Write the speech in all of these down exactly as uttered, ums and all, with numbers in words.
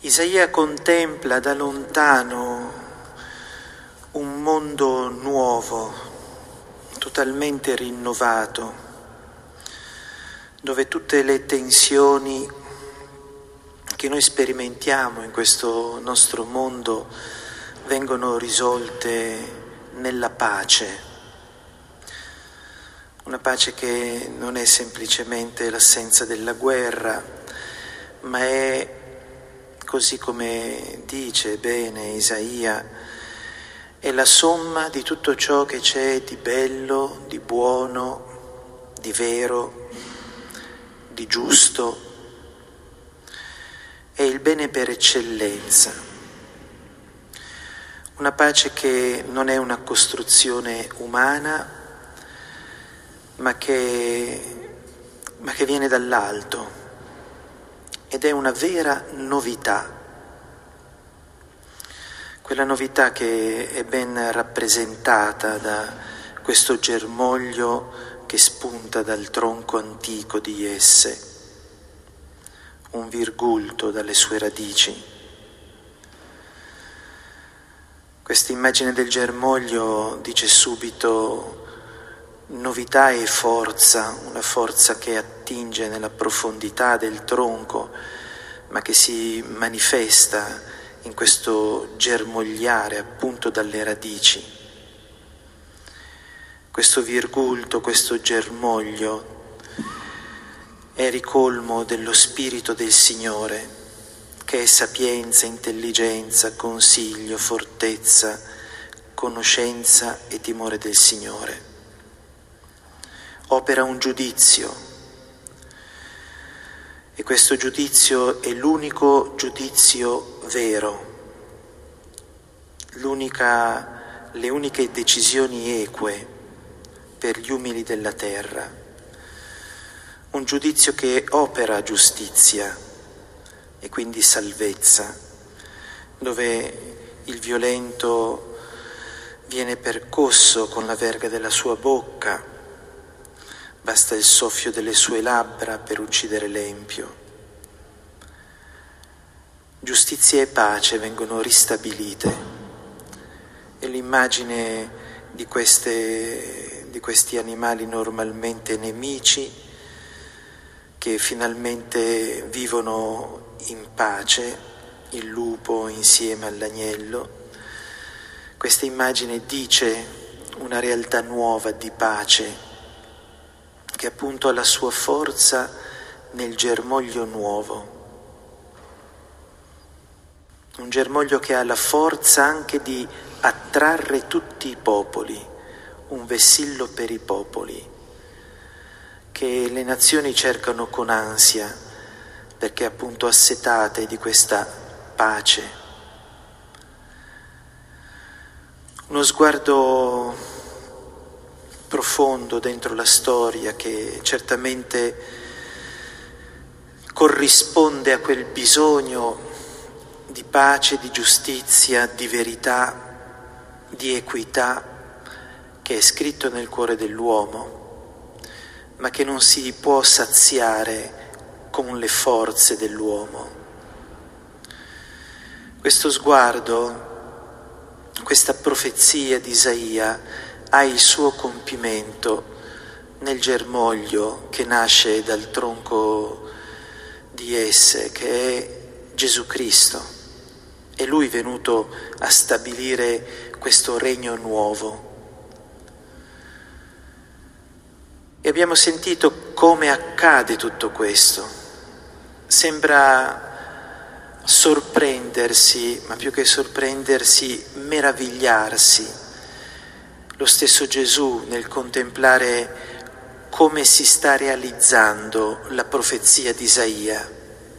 Isaia contempla da lontano un mondo nuovo, totalmente rinnovato, dove tutte le tensioni che noi sperimentiamo in questo nostro mondo vengono risolte nella pace. Una pace che non è semplicemente l'assenza della guerra, ma è, così come dice bene Isaia, è la somma di tutto ciò che c'è di bello, di buono, di vero, di giusto. È il bene per eccellenza. Una pace che non è una costruzione umana, ma che, ma che viene dall'alto. Ed è una vera novità, quella novità che è ben rappresentata da questo germoglio che spunta dal tronco antico di Jesse, un virgulto dalle sue radici. Questa immagine del germoglio dice subito novità e forza, una forza che attinge nella profondità del tronco, ma che si manifesta in questo germogliare appunto dalle radici. Questo virgulto, questo germoglio è ricolmo dello Spirito del Signore, che è sapienza, intelligenza, consiglio, fortezza, conoscenza e timore del Signore. Opera un giudizio, e questo giudizio è l'unico giudizio vero, l'unica, le uniche decisioni eque per gli umili della terra, un giudizio che opera giustizia e quindi salvezza, dove il violento viene percosso con la verga della sua bocca. Basta il soffio delle sue labbra per uccidere l'empio. Giustizia e pace vengono ristabilite e l'immagine di, queste, di questi animali normalmente nemici che finalmente vivono in pace, il lupo insieme all'agnello, questa immagine dice una realtà nuova di pace che appunto ha la sua forza nel germoglio nuovo, un germoglio che ha la forza anche di attrarre tutti i popoli, un vessillo per i popoli, che le nazioni cercano con ansia, perché appunto assetate di questa pace. Uno sguardo profondo dentro la storia che certamente corrisponde a quel bisogno di pace, di giustizia, di verità, di equità che è scritto nel cuore dell'uomo, ma che non si può saziare con le forze dell'uomo. Questo sguardo, questa profezia di Isaia ha il suo compimento nel germoglio che nasce dal tronco di esse, che è Gesù Cristo. È Lui venuto a stabilire questo regno nuovo. E abbiamo sentito come accade tutto questo. Sembra sorprendersi, ma più che sorprendersi, meravigliarsi. Lo stesso Gesù nel contemplare come si sta realizzando la profezia di Isaia.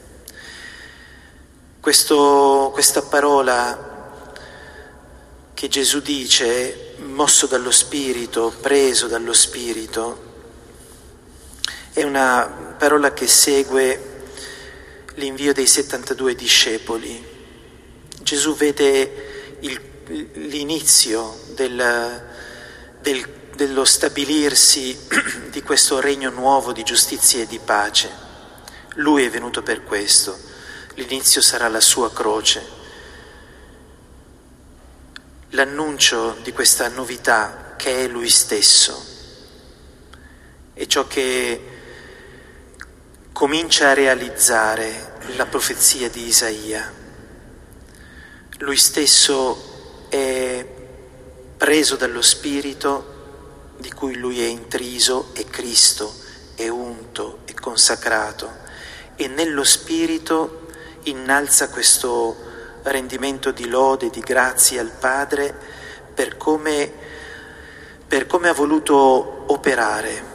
Questo, questa parola che Gesù dice, mosso dallo Spirito, preso dallo Spirito, è una parola che segue l'invio dei settantadue discepoli. Gesù vede il, l'inizio del Del, dello stabilirsi di questo regno nuovo di giustizia e di pace. Lui è venuto per questo. l'inizio sarà la sua croce. L'annuncio di questa novità che è Lui stesso è ciò che comincia a realizzare la profezia di Isaia. Lui stesso è preso dallo Spirito di cui Lui è intriso, è Cristo, è unto, è consacrato, e nello Spirito innalza questo rendimento di lode, di grazie al Padre per come, per come ha voluto operare.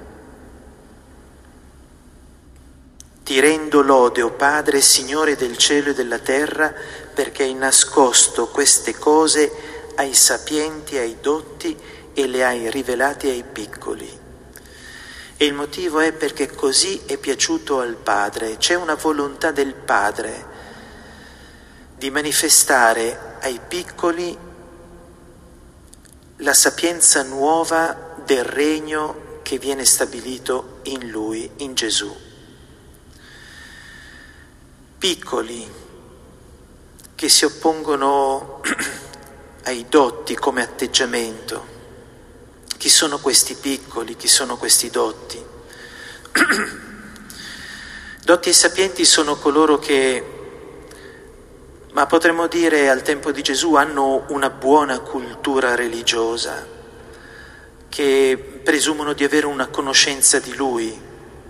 Ti rendo lode, o Padre, Signore del cielo e della terra, perché hai nascosto queste cose ai sapienti, ai dotti, e le hai rivelate ai piccoli. E il motivo è perché così è piaciuto al Padre. C'è una volontà del Padre di manifestare ai piccoli la sapienza nuova del regno che viene stabilito in Lui, in Gesù. Piccoli che si oppongono ai dotti come atteggiamento. Chi sono questi piccoli? Chi sono questi dotti? Dotti e sapienti sono coloro che, ma potremmo dire al tempo di Gesù, hanno una buona cultura religiosa, che presumono di avere una conoscenza di Lui,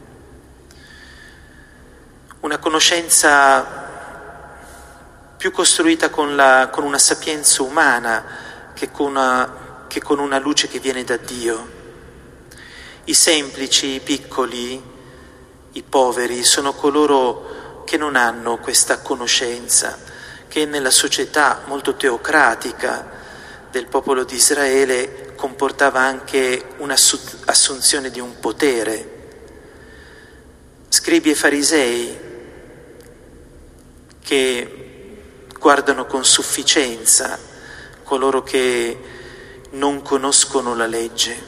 una conoscenza più costruita con, la, con una sapienza umana che con una, che con una luce che viene da Dio. I semplici, i piccoli, i poveri sono coloro che non hanno questa conoscenza, che nella società molto teocratica del popolo di Israele comportava anche un'assunzione di un potere. Scribi e farisei che guardano con sufficienza coloro che non conoscono la legge.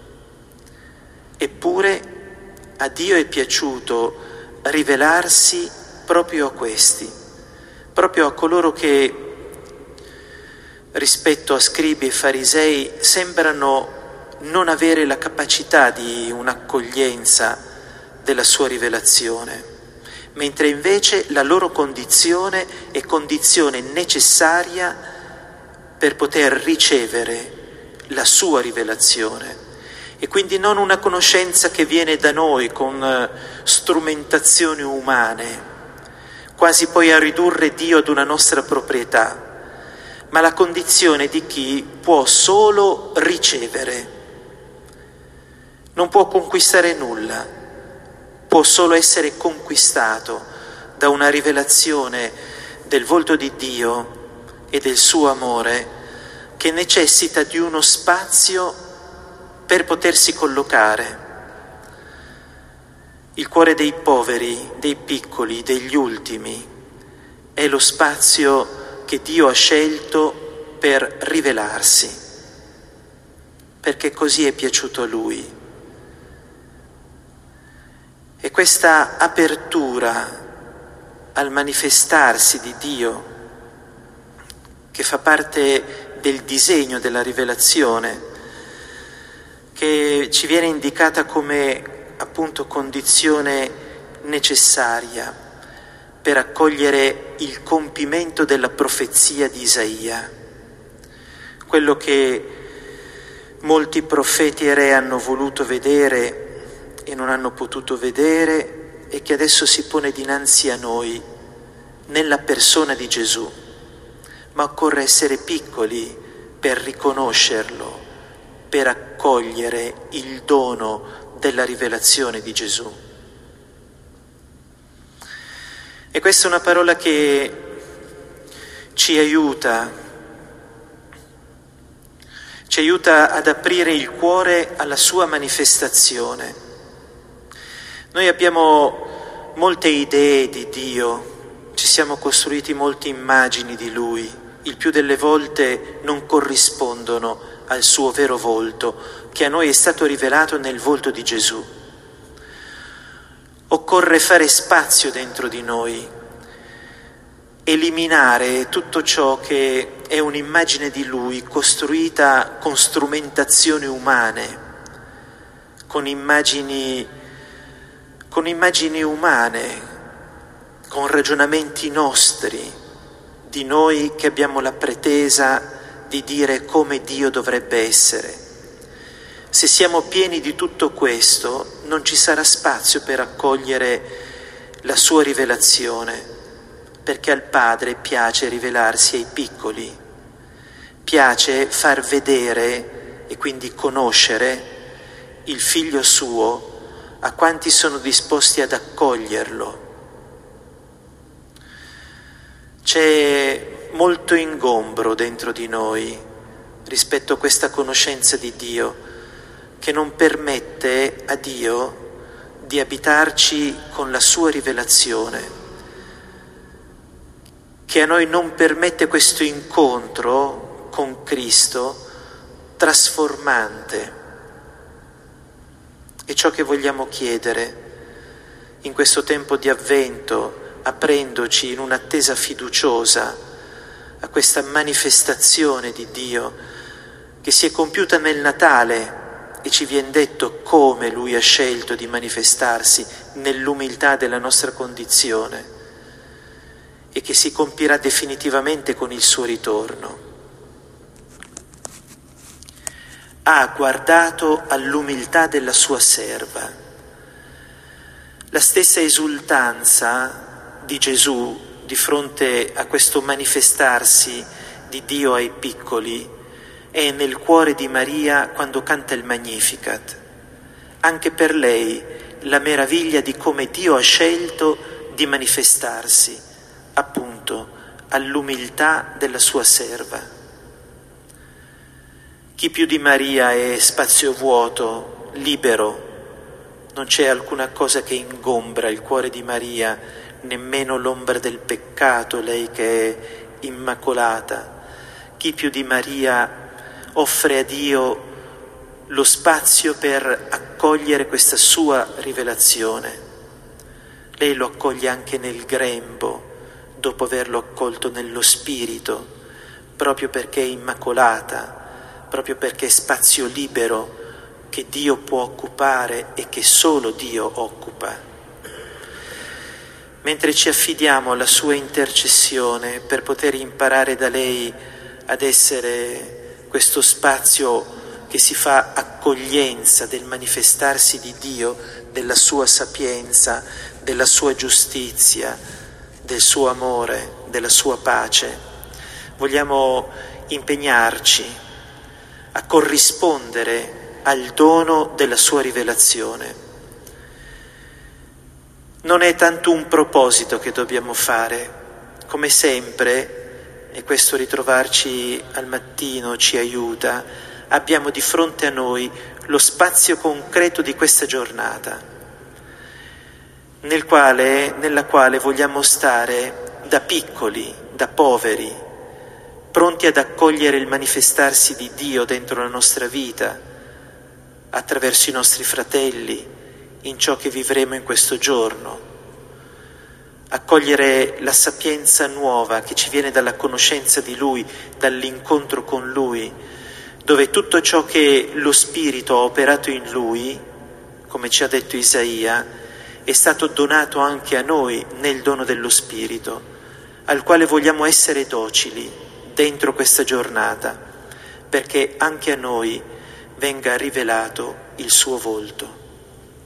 Eppure a Dio è piaciuto rivelarsi proprio a questi, proprio a coloro che rispetto a scribi e farisei sembrano non avere la capacità di un'accoglienza della sua rivelazione, mentre invece la loro condizione è condizione necessaria per poter ricevere la sua rivelazione, e quindi non una conoscenza che viene da noi con strumentazioni umane, quasi poi a ridurre Dio ad una nostra proprietà, ma la condizione di chi può solo ricevere, non può conquistare nulla, può solo essere conquistato da una rivelazione del volto di Dio e del suo amore, che necessita di uno spazio per potersi collocare. Il cuore dei poveri, dei piccoli, degli ultimi è lo spazio che Dio ha scelto per rivelarsi, perché così è piaciuto a Lui. E questa apertura al manifestarsi di Dio, che fa parte del disegno della rivelazione, che ci viene indicata come appunto condizione necessaria per accogliere il compimento della profezia di Isaia, quello che molti profeti e re hanno voluto vedere e non hanno potuto vedere, e che adesso si pone dinanzi a noi nella persona di Gesù. Ma occorre essere piccoli per riconoscerlo, per accogliere il dono della rivelazione di Gesù. E questa è una parola che ci aiuta, ci aiuta ad aprire il cuore alla sua manifestazione. Noi abbiamo molte idee di Dio, ci siamo costruiti molte immagini di Lui, il più delle volte non corrispondono al suo vero volto, che a noi è stato rivelato nel volto di Gesù. Occorre fare spazio dentro di noi eliminare tutto ciò che è un'immagine di Lui costruita con strumentazioni umane, con immagini, con immagini umane, con ragionamenti nostri, di noi che abbiamo la pretesa di dire come Dio dovrebbe essere. Se siamo pieni di tutto questo, non ci sarà spazio per accogliere la sua rivelazione, perché al Padre piace rivelarsi ai piccoli, piace far vedere e quindi conoscere il Figlio suo a quanti sono disposti ad accoglierlo. C'è molto ingombro dentro di noi rispetto a questa conoscenza di Dio, che non permette a Dio di abitarci con la sua rivelazione, che a noi non permette questo incontro con Cristo trasformante. E ciò che vogliamo chiedere in questo tempo di Avvento, aprendoci in un'attesa fiduciosa a questa manifestazione di Dio che si è compiuta nel Natale, e ci viene detto come Lui ha scelto di manifestarsi nell'umiltà della nostra condizione, e che si compirà definitivamente con il suo ritorno. Ha guardato all'umiltà della sua serva. La stessa esultanza di Gesù di fronte a questo manifestarsi di Dio ai piccoli è nel cuore di Maria quando canta il Magnificat. Anche per lei la meraviglia di come Dio ha scelto di manifestarsi, appunto, all'umiltà della sua serva. Chi più di Maria è spazio vuoto, libero? Non c'è alcuna cosa che ingombra il cuore di Maria, nemmeno l'ombra del peccato, lei che è immacolata. Chi più di Maria offre a Dio lo spazio per accogliere questa sua rivelazione. Lei lo accoglie anche nel grembo, dopo averlo accolto nello spirito, proprio perché è immacolata, proprio perché è spazio libero che Dio può occupare e che solo Dio occupa. Mentre ci affidiamo alla sua intercessione per poter imparare da lei ad essere questo spazio che si fa accoglienza del manifestarsi di Dio, della sua sapienza, della sua giustizia, del suo amore, della sua pace, vogliamo impegnarci a corrispondere al dono della sua rivelazione. Non è tanto un proposito che dobbiamo fare, come sempre, e questo ritrovarci al mattino ci aiuta, abbiamo di fronte a noi lo spazio concreto di questa giornata, nel quale, nella quale vogliamo stare da piccoli, da poveri, pronti ad accogliere il manifestarsi di Dio dentro la nostra vita, attraverso i nostri fratelli, in ciò che vivremo in questo giorno. Accogliere la sapienza nuova che ci viene dalla conoscenza di Lui, dall'incontro con Lui, dove tutto ciò che lo Spirito ha operato in Lui, come ci ha detto Isaia, è stato donato anche a noi nel dono dello Spirito, al quale vogliamo essere docili dentro questa giornata, perché anche a noi venga rivelato il suo volto.